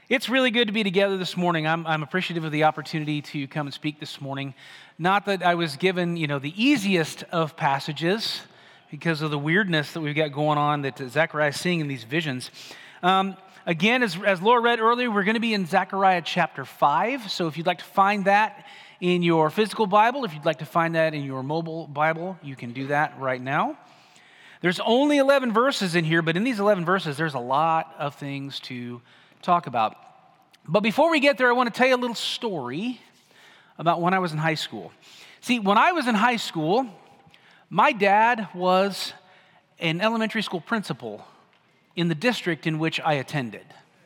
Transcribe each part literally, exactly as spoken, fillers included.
It's really good to be together this morning. I'm, I'm appreciative of the opportunity to come and speak this morning. Not that I was given, you know, the easiest of passages because of the weirdness that we've got going on that Zechariah is seeing in these visions. Um, again, as, as Laura read earlier, we're going to be in Zechariah chapter five. So if you'd like to find that in your physical Bible, if you'd like to find that in your mobile Bible, you can do that right now. There's only eleven verses in here, but in these eleven verses, there's a lot of things to talk about. But before we get there, I want to tell you a little story about when I was in high school. See, when I was in high school, my dad was an elementary school principal in the district in which I attended.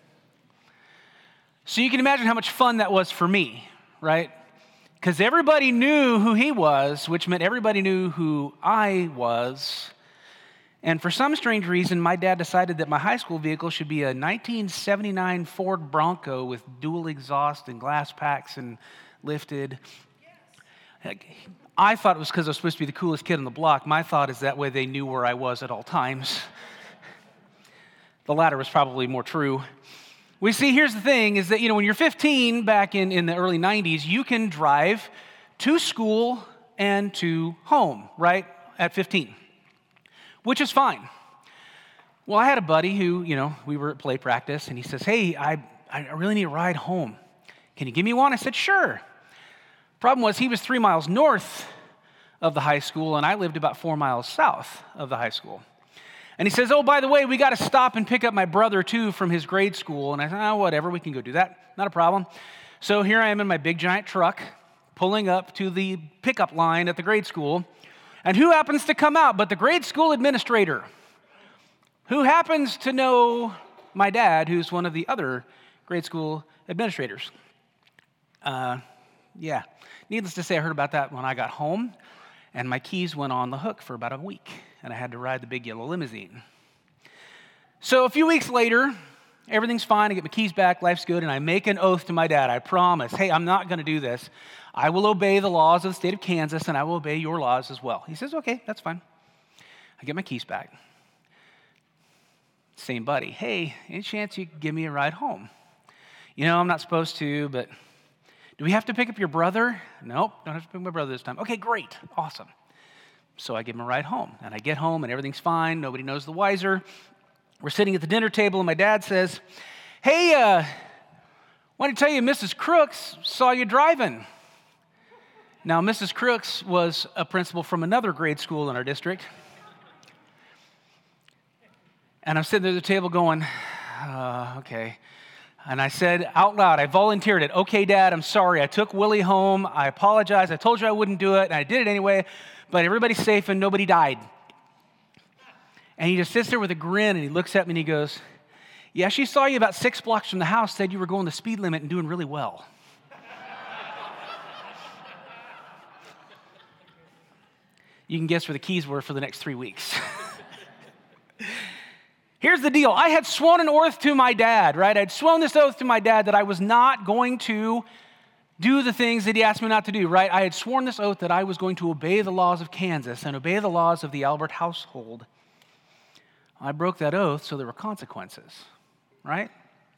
So you can imagine how much fun that was for me, right? Because everybody knew who he was, which meant everybody knew who I was. And for some strange reason, my dad decided that my high school vehicle should be a nineteen seventy-nine Ford Bronco with dual exhaust and glass packs and lifted. I thought it was because I was supposed to be the coolest kid on the block. My thought is that way they knew where I was at all times. The latter was probably more true. We see, here's the thing, is that, you know, when you're fifteen, back in, in the early nineties, you can drive to school and to home, right, at fifteen. Which is fine. Well, I had a buddy who, you know, we were at play practice, and he says, hey, I, I really need a ride home. Can you give me one? I said, sure. Problem was, he was three miles north of the high school, and I lived about four miles south of the high school. And he says, oh, by the way, we got to stop and pick up my brother, too, from his grade school. And I said, oh, whatever, we can go do that. Not a problem. So here I am in my big, giant truck, pulling up to the pickup line at the grade school. And who happens to come out but the grade school administrator, who happens to know my dad, who's one of the other grade school administrators. Uh, yeah, needless to say, I heard about that when I got home, and my keys went on the hook for about a week, and I had to ride the big yellow limousine. So a few weeks later, everything's fine. I get my keys back, life's good, and I make an oath to my dad. I promise, hey, I'm not going to do this. I will obey the laws of the state of Kansas, and I will obey your laws as well. He says, okay, that's fine. I get my keys back. Same buddy. Hey, any chance you could give me a ride home? You know, I'm not supposed to, but do we have to pick up your brother? Nope, don't have to pick up my brother this time. Okay, great, awesome. So I give him a ride home, and I get home, and everything's fine. Nobody knows the wiser. We're sitting at the dinner table, and my dad says, hey, uh, want to tell you, Missus Crooks saw you driving. Now, Missus Crooks was a principal from another grade school in our district. And I'm sitting there at the table going, uh, okay. And I said out loud, I volunteered it. Okay, Dad, I'm sorry. I took Willie home. I apologize. I told you I wouldn't do it, and I did it anyway. But everybody's safe and nobody died. And he just sits there with a grin, and he looks at me and he goes, yeah, she saw you about six blocks from the house, said you were going the speed limit and doing really well. You can guess where the keys were for the next three weeks. Here's the deal. I had sworn an oath to my dad, right? I'd sworn this oath to my dad that I was not going to do the things that he asked me not to do, right? I had sworn this oath that I was going to obey the laws of Kansas and obey the laws of the Albert household. I broke that oath, so there were consequences, right?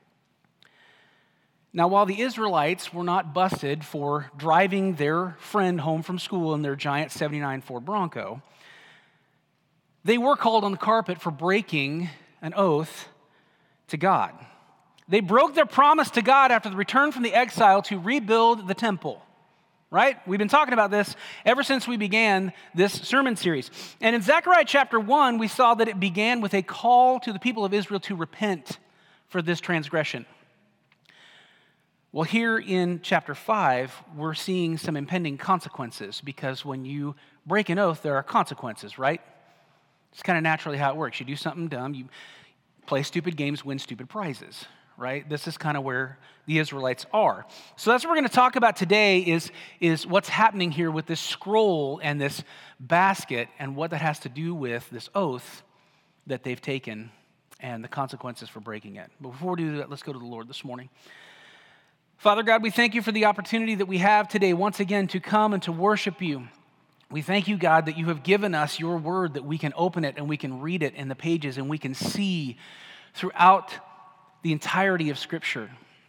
Now, while the Israelites were not busted for driving their friend home from school in their giant seventy-nine Ford Bronco, they were called on the carpet for breaking an oath to God. They broke their promise to God after the return from the exile to rebuild the temple, right? We've been talking about this ever since we began this sermon series. And in Zechariah chapter one, we saw that it began with a call to the people of Israel to repent for this transgression. Well, here in chapter five, we're seeing some impending consequences, because when you break an oath, there are consequences, right? It's kind of naturally how it works. You do something dumb, you play stupid games, win stupid prizes, right? This is kind of where the Israelites are. So that's what we're going to talk about today is, is what's happening here with this scroll and this basket and what that has to do with this oath that they've taken and the consequences for breaking it. But before we do that, let's go to the Lord this morning. Father God, we thank you for the opportunity that we have today once again to come and to worship you. We thank you, God, that you have given us your word, that we can open it and we can read it in the pages and we can see throughout the entirety of Scripture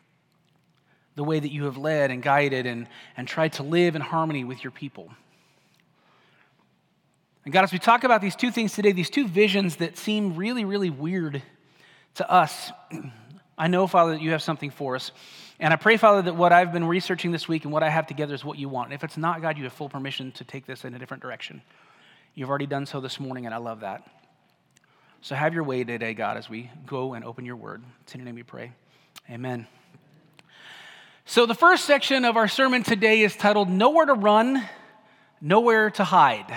the way that you have led and guided and, and tried to live in harmony with your people. And God, as we talk about these two things today, these two visions that seem really, really weird to us, I know, Father, that you have something for us. And I pray, Father, that what I've been researching this week and what I have together is what you want. And if it's not, God, you have full permission to take this in a different direction. You've already done so this morning, and I love that. So have your way today, God, as we go and open your word. It's in your name we pray. Amen. So the first section of our sermon today is titled, Nowhere to Run, Nowhere to Hide.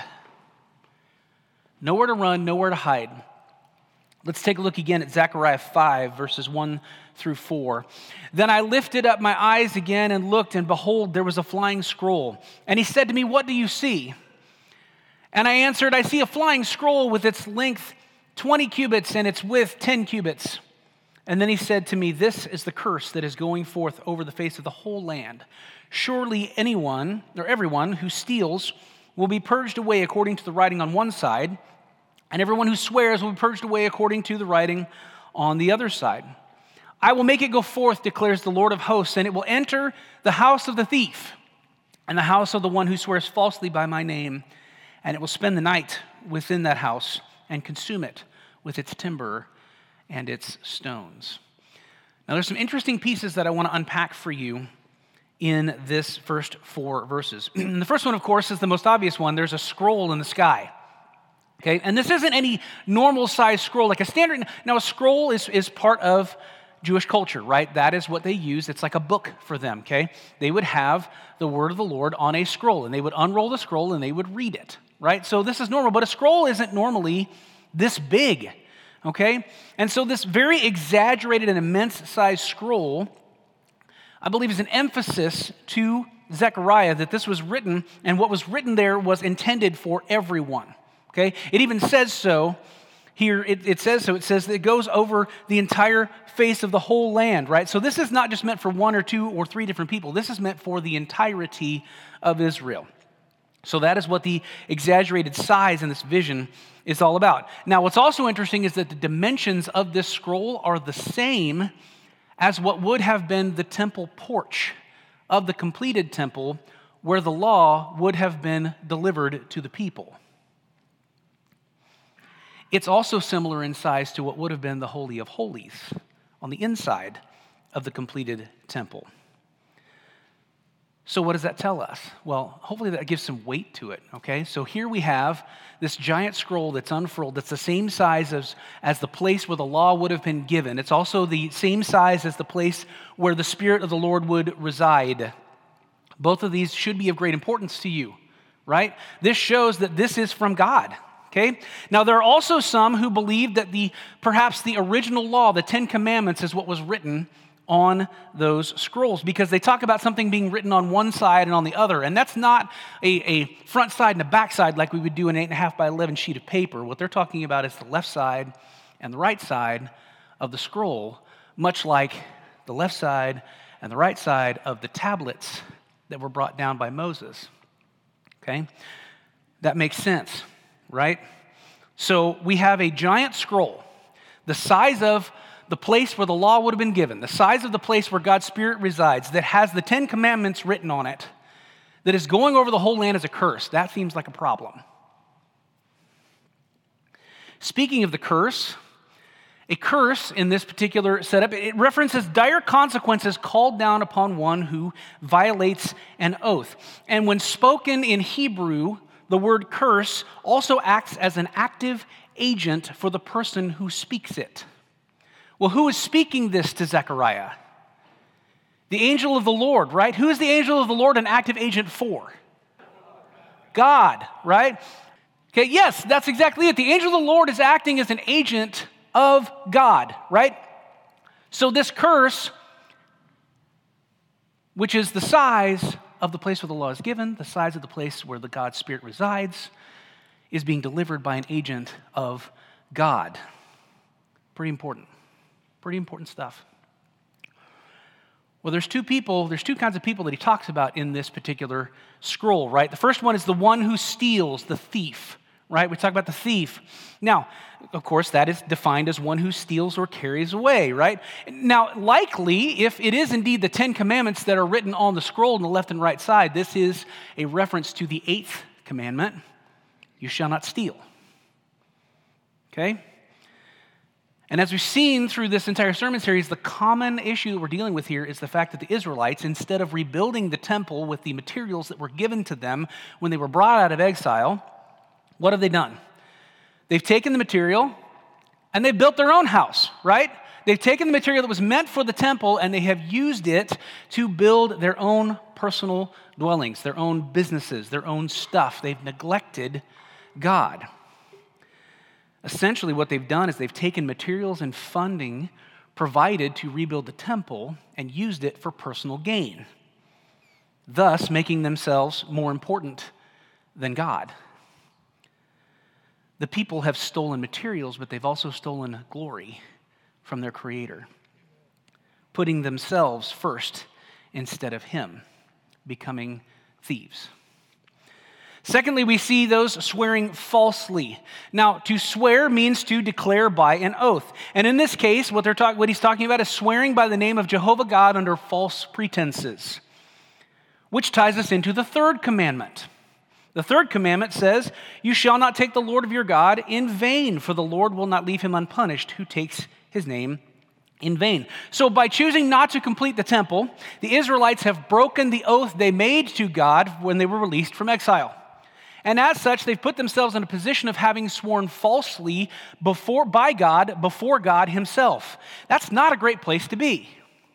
Nowhere to run, nowhere to hide. Let's take a look again at Zechariah five, verses one through four. Then I lifted up my eyes again and looked, and behold, there was a flying scroll. And he said to me, what do you see? And I answered, I see a flying scroll with its length twenty cubits and its width ten cubits. And then he said to me, this is the curse that is going forth over the face of the whole land. Surely anyone, or everyone who steals will be purged away according to the writing on one side, and everyone who swears will be purged away according to the writing on the other side. I will make it go forth, declares the Lord of hosts, and it will enter the house of the thief and the house of the one who swears falsely by my name, and it will spend the night within that house and consume it with its timber and its stones. Now, there's some interesting pieces that I want to unpack for you in this first four verses. And the first one, of course, is the most obvious one. There's a scroll in the sky. Okay, and this isn't any normal size scroll, like a standard. Now, a scroll is, is part of Jewish culture, right? That is what they use. It's like a book for them, okay? They would have the word of the Lord on a scroll, and they would unroll the scroll and they would read it, right? So this is normal, but a scroll isn't normally this big, okay? And so this very exaggerated and immense size scroll, I believe, is an emphasis to Zechariah that this was written, and what was written there was intended for everyone. Okay, it even says so here. It, it says so. It says that it goes over the entire face of the whole land, right? So this is not just meant for one or two or three different people. This is meant for the entirety of Israel. So that is what the exaggerated size in this vision is all about. Now, what's also interesting is that the dimensions of this scroll are the same as what would have been the temple porch of the completed temple, where the law would have been delivered to the people. It's also similar in size to what would have been the Holy of Holies on the inside of the completed temple. So what does that tell us? Well, hopefully that gives some weight to it, okay? So here we have this giant scroll that's unfurled, that's the same size as, as the place where the law would have been given. It's also the same size as the place where the Spirit of the Lord would reside. Both of these should be of great importance to you, right? This shows that this is from God. Okay? Now, there are also some who believe that the perhaps the original law, the Ten Commandments, is what was written on those scrolls, because they talk about something being written on one side and on the other, and that's not a, a front side and a back side like we would do an eight and a half by eleven sheet of paper. What they're talking about is the left side and the right side of the scroll, much like the left side and the right side of the tablets that were brought down by Moses. Okay? That makes sense. Right? So we have a giant scroll, the size of the place where the law would have been given, the size of the place where God's Spirit resides, that has the Ten Commandments written on it, that is going over the whole land as a curse. That seems like a problem. Speaking of the curse, a curse in this particular setup, it references dire consequences called down upon one who violates an oath. And when spoken in Hebrew, the word curse also acts as an active agent for the person who speaks it. Well, who is speaking this to Zechariah? The angel of the Lord, right? Who is the angel of the Lord an active agent for? God, right? Okay, yes, that's exactly it. The angel of the Lord is acting as an agent of God, right? So this curse, which is the size of the place where the law is given, the size of the place where the God's Spirit resides, is being delivered by an agent of God. Pretty important. Pretty important stuff. Well, there's two people, there's two kinds of people that he talks about in this particular scroll, right? The first one is the one who steals, the thief, right? We talk about the thief. Now, of course, that is defined as one who steals or carries away, right? Now, likely, if it is indeed the Ten Commandments that are written on the scroll on the left and right side, this is a reference to the eighth commandment, you shall not steal. Okay? And as we've seen through this entire sermon series, the common issue that we're dealing with here is the fact that the Israelites, instead of rebuilding the temple with the materials that were given to them when they were brought out of exile, what have they done? They've taken the material and they've built their own house, right? They've taken the material that was meant for the temple and they have used it to build their own personal dwellings, their own businesses, their own stuff. They've neglected God. Essentially, what they've done is they've taken materials and funding provided to rebuild the temple and used it for personal gain, thus making themselves more important than God. The people have stolen materials, but they've also stolen glory from their Creator, putting themselves first instead of Him, becoming thieves. Secondly, we see those swearing falsely. Now, to swear means to declare by an oath. And in this case, what, they're talk- what he's talking about is swearing by the name of Jehovah God under false pretenses, which ties us into the third commandment. The third commandment says, "You shall not take the Lord of your God in vain, for the Lord will not leave him unpunished who takes his name in vain." So by choosing not to complete the temple, the Israelites have broken the oath they made to God when they were released from exile. And as such, they've put themselves in a position of having sworn falsely before, by God, before God himself. That's not a great place to be.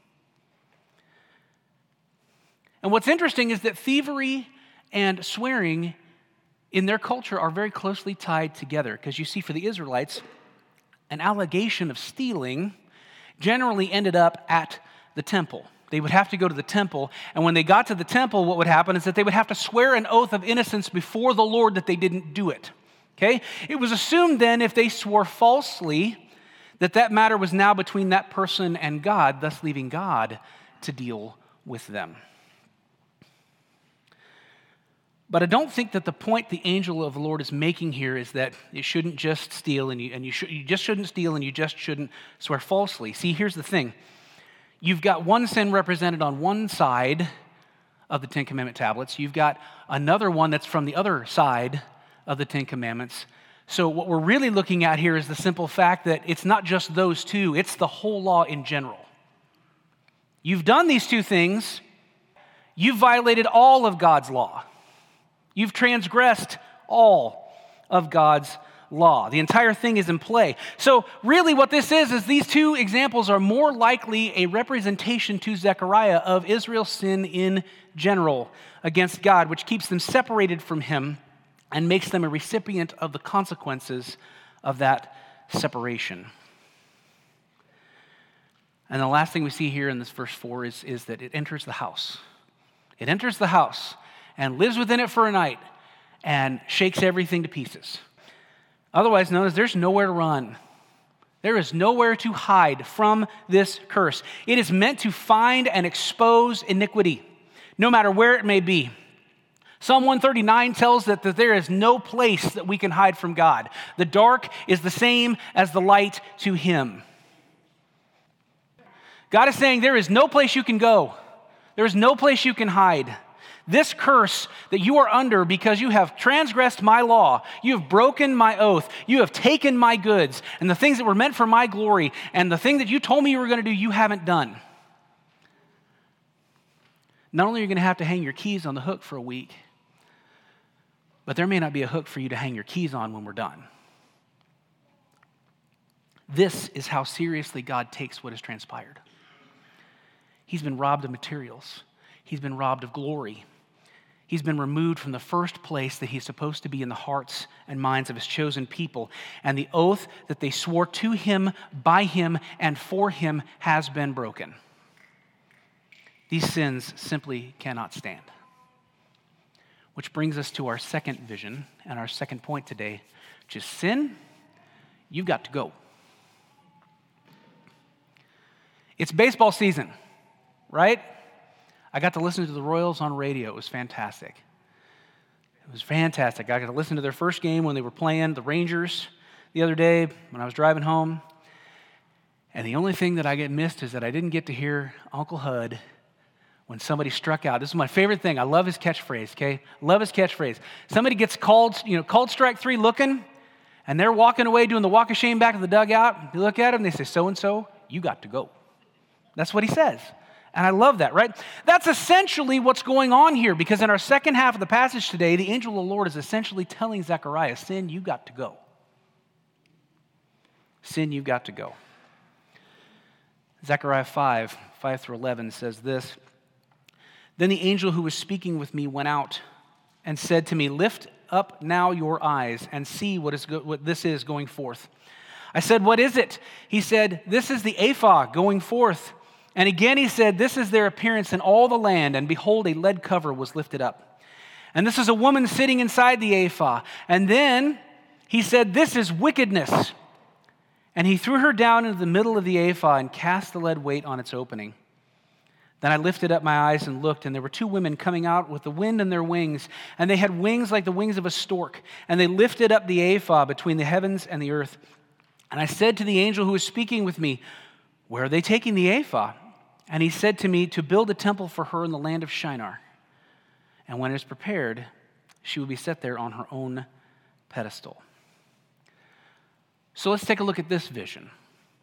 And what's interesting is that thievery and swearing in their culture are very closely tied together. Because you see, for the Israelites, an allegation of stealing generally ended up at the temple. They would have to go to the temple, and when they got to the temple, what would happen is that they would have to swear an oath of innocence before the Lord that they didn't do it. Okay? It was assumed then, if they swore falsely, that that matter was now between that person and God, thus leaving God to deal with them. But I don't think that the point the angel of the Lord is making here is that you shouldn't just steal, and you and you, should, you just shouldn't steal, and you just shouldn't swear falsely. See, here's the thing. You've got one sin represented on one side of the Ten Commandment tablets. You've got another one that's from the other side of the Ten Commandments. So what we're really looking at here is the simple fact that it's not just those two, it's the whole law in general. You've done these two things. You've violated all of God's law. You've transgressed all of God's law. The entire thing is in play. So really what this is, is these two examples are more likely a representation to Zechariah of Israel's sin in general against God, which keeps them separated from him and makes them a recipient of the consequences of that separation. And the last thing we see here in this verse four is, is that it enters the house. It enters the house and lives within it for a night and shakes everything to pieces. Otherwise known as there's nowhere to run. There is nowhere to hide from this curse. It is meant to find and expose iniquity, no matter where it may be. Psalm one thirty-nine tells us that there is no place that we can hide from God. The dark is the same as the light to him. God is saying there is no place you can go. There is no place you can hide. This curse that you are under because you have transgressed my law, you have broken my oath, you have taken my goods, and the things that were meant for my glory, and the thing that you told me you were going to do, you haven't done. Not only are you going to have to hang your keys on the hook for a week, but there may not be a hook for you to hang your keys on when we're done. This is how seriously God takes what has transpired. He's been robbed of materials. He's been robbed of glory. He's been removed from the first place that he's supposed to be in the hearts and minds of his chosen people. And the oath that they swore to him, by him, and for him has been broken. These sins simply cannot stand. Which brings us to our second vision and our second point today, which is sin, you've got to go. It's baseball season, right? I got to listen to the Royals on radio. It was fantastic. It was fantastic. I got to listen to their first game when they were playing the Rangers the other day when I was driving home. And the only thing that I get missed is that I didn't get to hear Uncle Hud when somebody struck out. This is my favorite thing. I love his catchphrase, okay? Love his catchphrase. Somebody gets called, you know, called strike three looking, and they're walking away doing the walk of shame back to the dugout. You look at them, they say, so-and-so, you got to go. That's what he says. And I love that, right? That's essentially what's going on here, because in our second half of the passage today, the angel of the Lord is essentially telling Zechariah, sin, you got to go. Sin, you got to go. Zechariah five, five through eleven says this, Then the angel who was speaking with me went out and said to me, lift up now your eyes and see what is go- what this is going forth. I said, what is it? He said, this is the ephah going forth. And again he said, this is their appearance in all the land, and behold, a lead cover was lifted up. And this is a woman sitting inside the ephah. And then he said, this is wickedness. And he threw her down into the middle of the ephah and cast the lead weight on its opening. Then I lifted up my eyes and looked, and there were two women coming out with the wind in their wings, and they had wings like the wings of a stork, and they lifted up the ephah between the heavens and the earth. And I said to the angel who was speaking with me, where are they taking the ephah? And he said to me, to build a temple for her in the land of Shinar. And when it is prepared, she will be set there on her own pedestal. So let's take a look at this vision.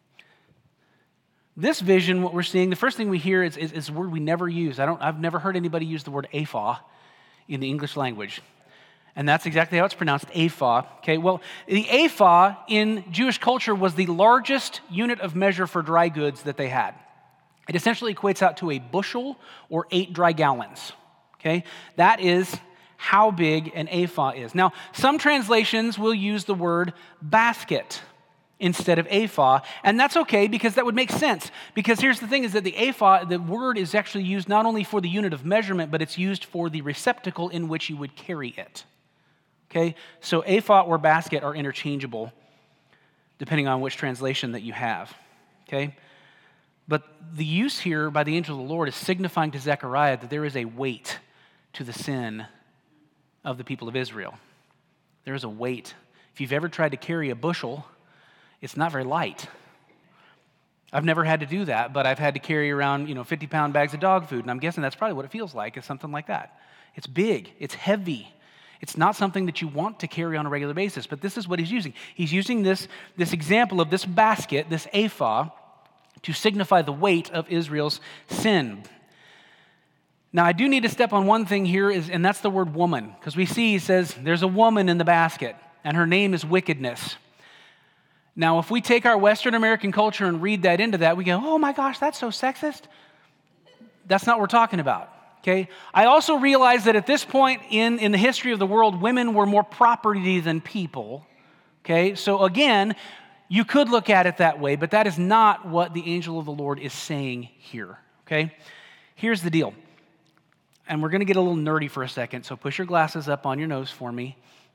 This vision, what we're seeing, the first thing we hear is, is, is a word we never use. I don't, I've never heard anybody use the word ephah in the English language. And that's exactly how it's pronounced, ephah. Okay, well, the ephah in Jewish culture was the largest unit of measure for dry goods that they had. It essentially equates out to a bushel or eight dry gallons. Okay, that is how big an ephah is. Now, some translations will use the word basket instead of ephah, and that's okay because that would make sense. Because here's the thing is that the ephah, the word is actually used not only for the unit of measurement, but it's used for the receptacle in which you would carry it. Okay, so ephah or basket are interchangeable depending on which translation that you have. Okay, but the use here by the angel of the Lord is signifying to Zechariah that there is a weight to the sin of the people of Israel. There is a weight. If you've ever tried to carry a bushel, it's not very light. I've never had to do that, but I've had to carry around, you know, fifty-pound bags of dog food, and I'm guessing that's probably what it feels like, is something like that. It's big. It's heavy. It's not something that you want to carry on a regular basis, but this is what he's using. He's using this, this example of this basket, this ephah, to signify the weight of Israel's sin. Now, I do need to step on one thing here, is, and that's the word woman, because we see he says there's a woman in the basket, and her name is wickedness. Now, if we take our Western American culture and read that into that, we go, oh my gosh, that's so sexist. That's not what we're talking about. Okay? I also realize that at this point in, in the history of the world, women were more property than people. Okay? So again, you could look at it that way, but that is not what the angel of the Lord is saying here. Okay? Here's the deal. And we're going to get a little nerdy for a second, so push your glasses up on your nose for me.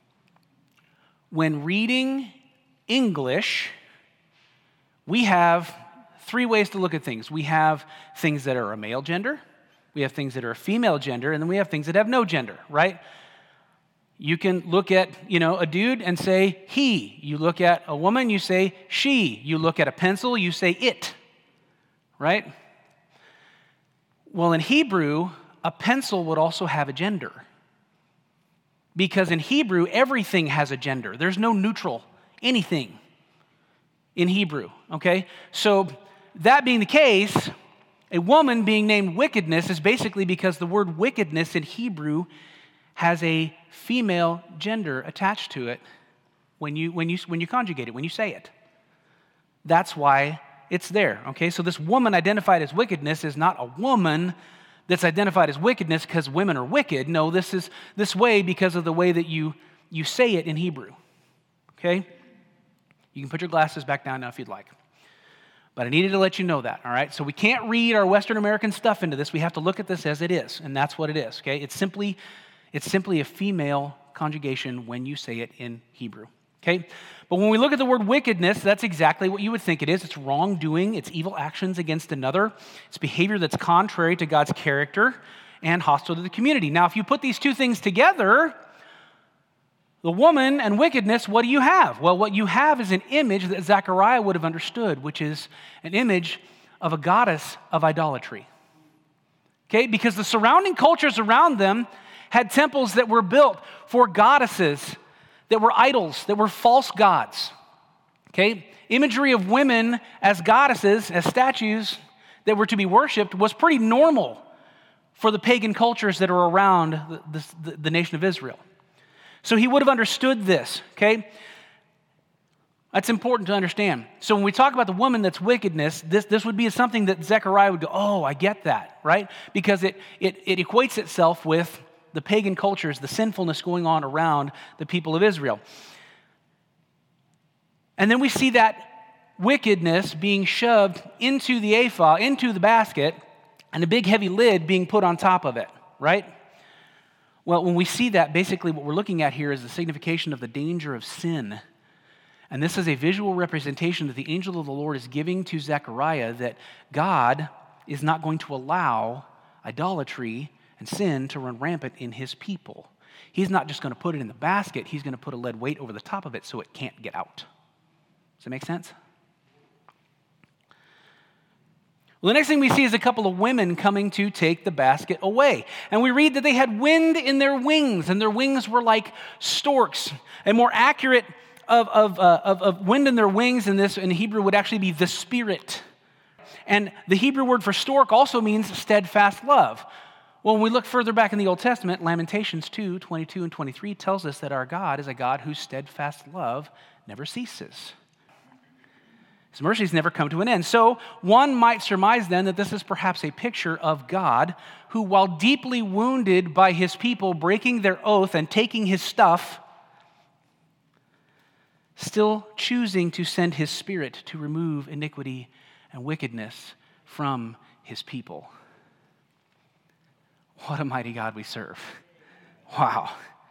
When reading English, we have three ways to look at things. We have things that are a male gender, we have things that are a female gender, and then we have things that have no gender, right? You can look at, you know, a dude and say he. You look at a woman, you say she. You look at a pencil, you say it, right? Well, in Hebrew, a pencil would also have a gender. Because in Hebrew, everything has a gender. There's no neutral anything in Hebrew, okay? So that being the case, a woman being named wickedness is basically because the word wickedness in Hebrew has a female gender attached to it when you, when you, when you conjugate it, when you say it. That's why it's there, okay? So this woman identified as wickedness is not a woman that's identified as wickedness because women are wicked. No, this is this way because of the way that you, you say it in Hebrew, okay? You can put your glasses back down now if you'd like. But I needed to let you know that, all right? So we can't read our Western American stuff into this. We have to look at this as it is, and that's what it is, okay? It's simply, it's simply a female conjugation when you say it in Hebrew, okay? But when we look at the word wickedness, that's exactly what you would think it is. It's wrongdoing. It's evil actions against another. It's behavior that's contrary to God's character and hostile to the community. Now, if you put these two things together, The woman and wickedness, what do you have? Well, what you have is an image that Zechariah would have understood, which is an image of a goddess of idolatry. Okay, because the surrounding cultures around them had temples that were built for goddesses, that were idols, that were false gods. Okay, imagery of women as goddesses, as statues that were to be worshipped was pretty normal for the pagan cultures that are around the, the, the nation of Israel. So he would have understood this, okay? That's important to understand. So when we talk about the woman that's wickedness, this, this would be something that Zechariah would go, oh, I get that, right? Because it, it, it equates itself with the pagan cultures, the sinfulness going on around the people of Israel. And then we see that wickedness being shoved into the ephah, into the basket, and a big heavy lid being put on top of it, right? Well, when we see that, basically what we're looking at here is the signification of the danger of sin. And this is a visual representation that the angel of the Lord is giving to Zechariah that God is not going to allow idolatry and sin to run rampant in his people. He's not just going to put it in the basket, he's going to put a lead weight over the top of it so it can't get out. Does that make sense? Well, the next thing we see is a couple of women coming to take the basket away. And we read that they had wind in their wings, and their wings were like storks. A more accurate of, of, uh, of, of wind in their wings in this in Hebrew would actually be the spirit. And the Hebrew word for stork also means steadfast love. Well, when we look further back in the Old Testament, Lamentations two, twenty-two and twenty-three tells us that our God is a God whose steadfast love never ceases. His mercies never come to an end. So one might surmise then that this is perhaps a picture of God who, while deeply wounded by his people breaking their oath and taking his stuff, still choosing to send his spirit to remove iniquity and wickedness from his people. What a mighty God we serve. Wow.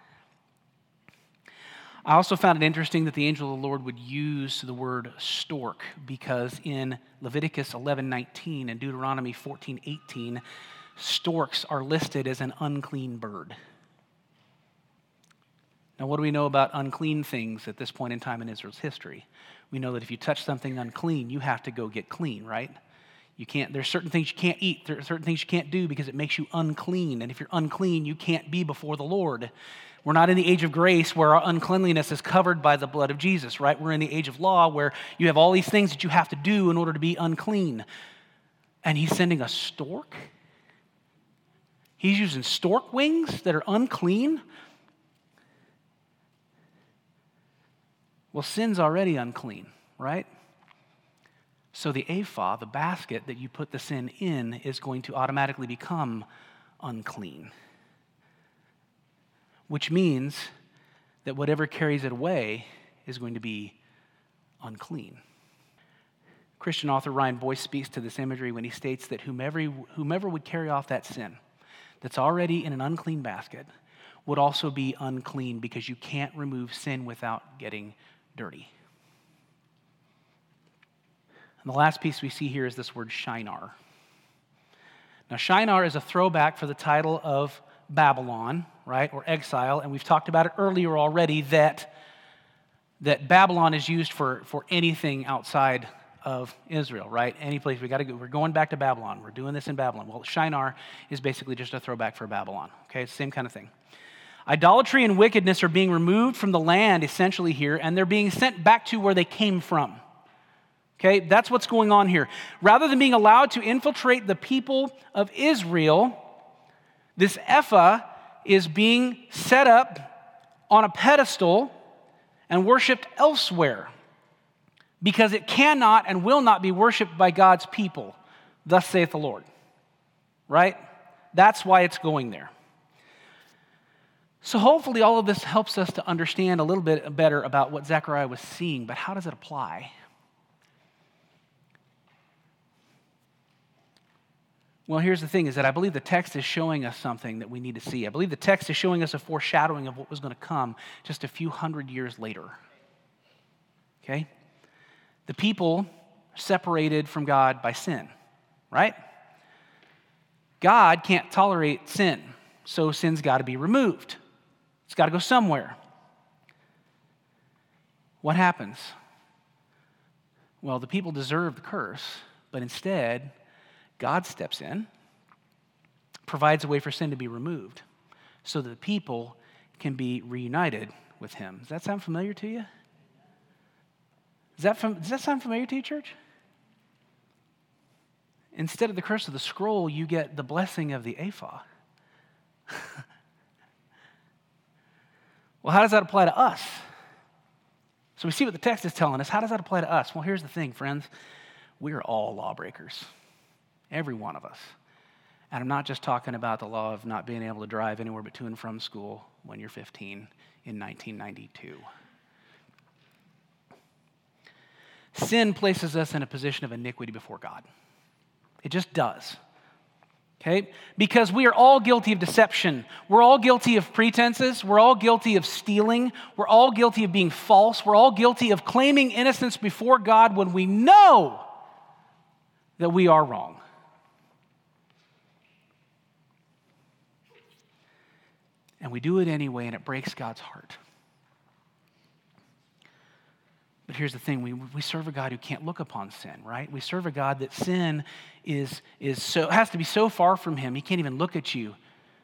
I also found it interesting that the angel of the Lord would use the word stork because in Leviticus eleven nineteen and Deuteronomy fourteen eighteen, storks are listed as an unclean bird. Now, what do we know about unclean things at this point in time in Israel's history? We know that if you touch something unclean, you have to go get clean, right? You can't, there's certain things you can't eat, there are certain things you can't do because it makes you unclean. And if you're unclean, you can't be before the Lord. We're not in the age of grace where our uncleanliness is covered by the blood of Jesus, right? We're in the age of law where you have all these things that you have to do in order to be unclean. And he's sending a stork? He's using stork wings that are unclean? Well, sin's already unclean, right? So the ephah, the basket that you put the sin in, is going to automatically become unclean. Which means that whatever carries it away is going to be unclean. Christian author Ryan Boyce speaks to this imagery when he states that whomever, whomever would carry off that sin that's already in an unclean basket would also be unclean because you can't remove sin without getting dirty. And the last piece we see here is this word Shinar. Now, Shinar is a throwback for the title of Babylon, right, or exile, and we've talked about it earlier already that, that Babylon is used for, for anything outside of Israel, right? Any place we got to go, we're going back to Babylon. We're doing this in Babylon. Well, Shinar is basically just a throwback for Babylon, okay? It's the same kind of thing. Idolatry and wickedness are being removed from the land essentially here, and they're being sent back to where they came from. Okay, that's what's going on here. Rather than being allowed to infiltrate the people of Israel, this ephah is being set up on a pedestal and worshiped elsewhere because it cannot and will not be worshiped by God's people. Thus saith the Lord. Right? That's why it's going there. So hopefully all of this helps us to understand a little bit better about what Zechariah was seeing, but how does it apply? Well, here's the thing, is that I believe the text is showing us something that we need to see. I believe the text is showing us a foreshadowing of what was going to come just a few hundred years later. Okay? The people separated from God by sin, right? God can't tolerate sin, so sin's got to be removed. It's got to go somewhere. what happens? Well, the people deserve the curse, but instead, God steps in, provides a way for sin to be removed so that the people can be reunited with him. Does that sound familiar to you? Does that, does that sound familiar to you, church? Instead of the curse of the scroll, you get the blessing of the ephah. Well, how does that apply to us? So we see what the text is telling us. How does that apply to us? Well, here's the thing, friends. We are all lawbreakers, every one of us. And I'm not just talking about the law of not being able to drive anywhere but to and from school when you're fifteen in nineteen ninety-two. Sin places us in a position of iniquity before God. It just does. Okay? Because we are all guilty of deception. We're all guilty of pretenses. We're all guilty of stealing. We're all guilty of being false. We're all guilty of claiming innocence before God when we know that we are wrong. And we do it anyway, and it breaks God's heart. But here's the thing, we, we serve a God who can't look upon sin, right? We serve a God that sin is, is so has to be so far from him, he can't even look at you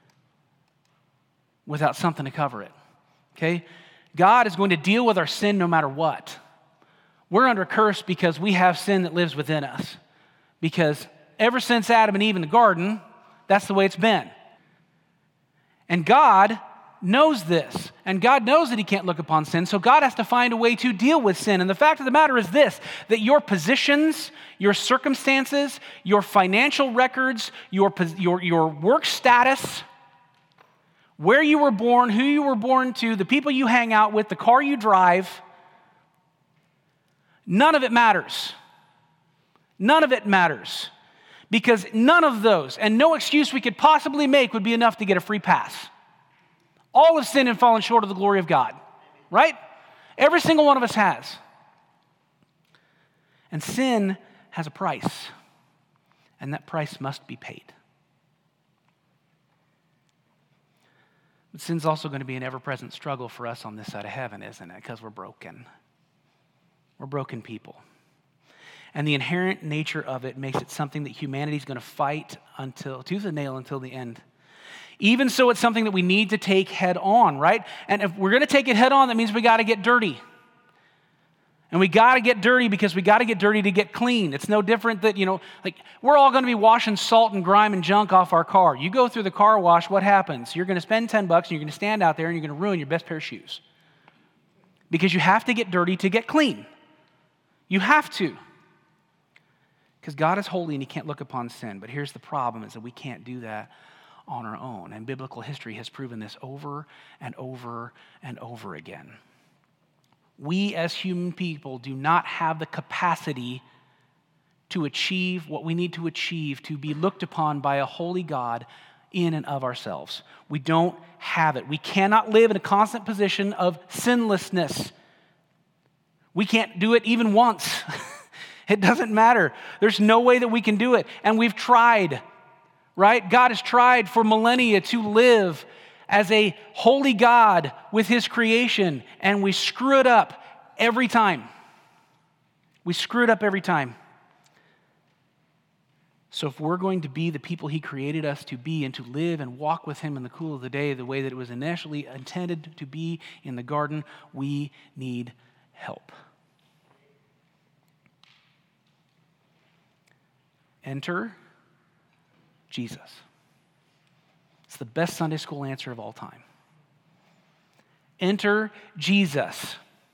without something to cover it, okay? God is going to deal with our sin no matter what. We're under curse because we have sin that lives within us. Because ever since Adam and Eve in the garden, that's the way it's been. And God knows this, and God knows that he can't look upon sin, so God has to find a way to deal with sin. And the fact of the matter is this, that your positions, your circumstances, your financial records, your, your, your work status, where you were born, who you were born to, the people you hang out with, the car you drive, none of it matters. None of it matters. Because none of those, and no excuse we could possibly make would be enough to get a free pass. All have sinned and fallen short of the glory of God, right? Every single one of us has. And sin has a price, and that price must be paid. But sin's also going to be an ever-present struggle for us on this side of heaven, isn't it? Because we're broken. We're broken people. And the inherent nature of it makes it something that humanity is going to fight until, tooth and nail until the end. Even so, it's something that we need to take head on, right? And if we're going to take it head on, that means we got to get dirty. And we got to get dirty because we got to get dirty to get clean. It's no different that, you know, like we're all going to be washing salt and grime and junk off our car. You go through the car wash, what happens? You're going to spend ten bucks and you're going to stand out there and you're going to ruin your best pair of shoes. Because you have to get dirty to get clean. You have to. Because God is holy and he can't look upon sin. But here's the problem is that we can't do that on our own. And biblical history has proven this over and over and over again. We as human people do not have the capacity to achieve what we need to achieve to be looked upon by a holy God in and of ourselves. We don't have it. We cannot live in a constant position of sinlessness. We can't do it even once. It doesn't matter. There's no way that we can do it. And we've tried, right? God has tried for millennia to live as a holy God with his creation, and we screw it up every time. We screw it up every time. So if we're going to be the people he created us to be and to live and walk with him in the cool of the day the way that it was initially intended to be in the garden, we need help. Enter Jesus. It's the best Sunday school answer of all time. Enter Jesus.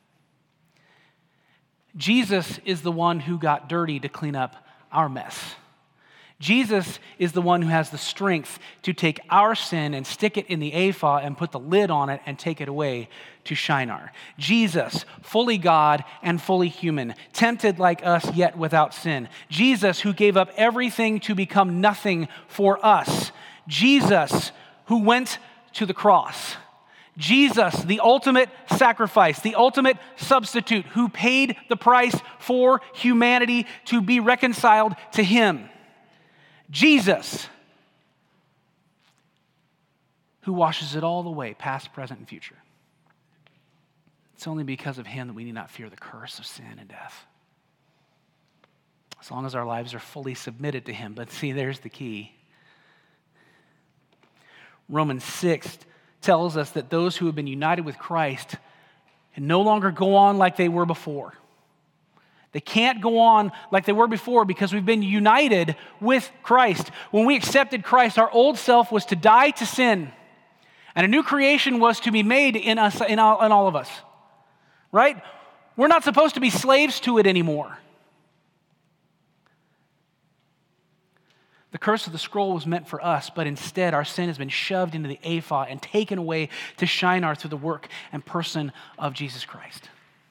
Jesus is the one who got dirty to clean up our mess. Jesus is the one who has the strength to take our sin and stick it in the ephah and put the lid on it and take it away to Shinar. Jesus, fully God and fully human, tempted like us yet without sin. Jesus, who gave up everything to become nothing for us. Jesus, who went to the cross. Jesus, the ultimate sacrifice, the ultimate substitute, who paid the price for humanity to be reconciled to him. Jesus, who washes it all away, past, present, and future. It's only because of him that we need not fear the curse of sin and death. As long as our lives are fully submitted to him. But see, there's the key. Romans six tells us that those who have been united with Christ can no longer go on like they were before. They can't go on like they were before because we've been united with Christ. When we accepted Christ, our old self was to die to sin, and a new creation was to be made in us, in all, in all of us. Right? We're not supposed to be slaves to it anymore. The curse of the scroll was meant for us, but instead our sin has been shoved into the ephah and taken away to Shinar through the work and person of Jesus Christ.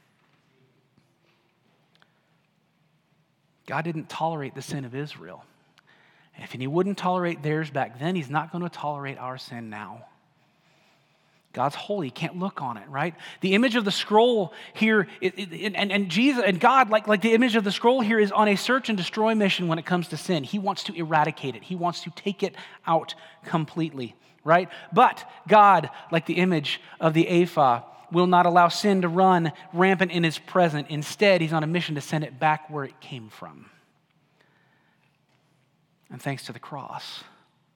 God didn't tolerate the sin of Israel. If he wouldn't tolerate theirs back then, he's not going to tolerate our sin now. God's holy, can't look on it, right? The image of the scroll here, it, it, and, and Jesus and God, like, like the image of the scroll here, is on a search and destroy mission when it comes to sin. He wants to eradicate it. He wants to take it out completely, right? But God, like the image of the ephah, will not allow sin to run rampant in his presence. Instead, he's on a mission to send it back where it came from. And thanks to the cross,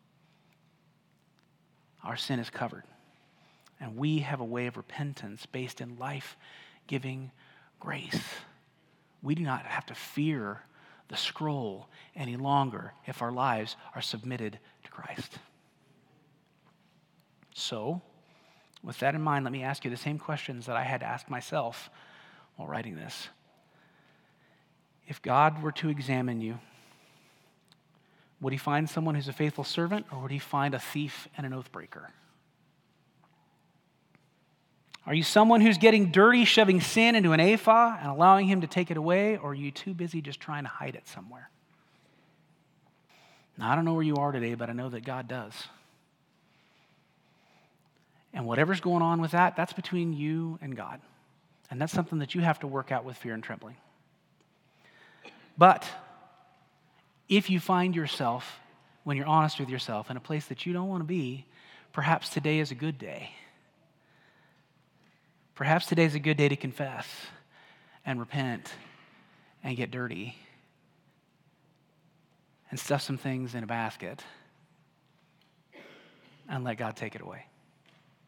our sin is covered. And we have a way of repentance based in life-giving grace. We do not have to fear the scroll any longer if our lives are submitted to Christ. So, with that in mind, let me ask you the same questions that I had to ask myself while writing this. If God were to examine you, would he find someone who's a faithful servant, or would he find a thief and an oath breaker? Are you someone who's getting dirty, shoving sin into an ephah and allowing him to take it away, or are you too busy just trying to hide it somewhere? Now, I don't know where you are today, but I know that God does. And whatever's going on with that, that's between you and God. And that's something that you have to work out with fear and trembling. But if you find yourself, when you're honest with yourself, in a place that you don't want to be, perhaps today is a good day. Perhaps today is a good day to confess and repent and get dirty and stuff some things in a basket and let God take it away.